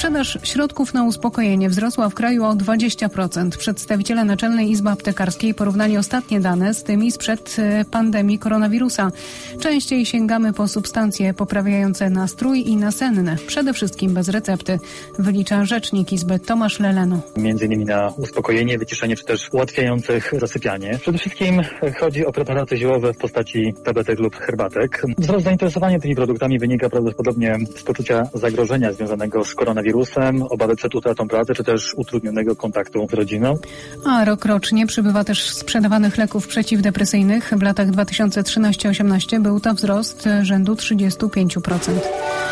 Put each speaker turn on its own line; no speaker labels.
Sprzedaż środków na uspokojenie wzrosła w kraju o 20%. Przedstawiciele Naczelnej Izby Aptekarskiej porównali ostatnie dane z tymi sprzed pandemii koronawirusa. Częściej sięgamy po substancje poprawiające nastrój i nasenne, przede wszystkim bez recepty, wylicza rzecznik Izby Tomasz Leleno.
Między innymi na uspokojenie, wyciszenie czy też ułatwiających zasypianie. Przede wszystkim chodzi o preparaty ziołowe w postaci tabletek lub herbatek. Wzrost zainteresowania tymi produktami wynika prawdopodobnie z poczucia zagrożenia związanego z koronawirusem, obawy przed utratą pracy czy też utrudnionego kontaktu z rodziną.
A rokrocznie przybywa też sprzedawanych leków przeciwdepresyjnych. W latach 2013-18 był to wzrost rzędu 35%.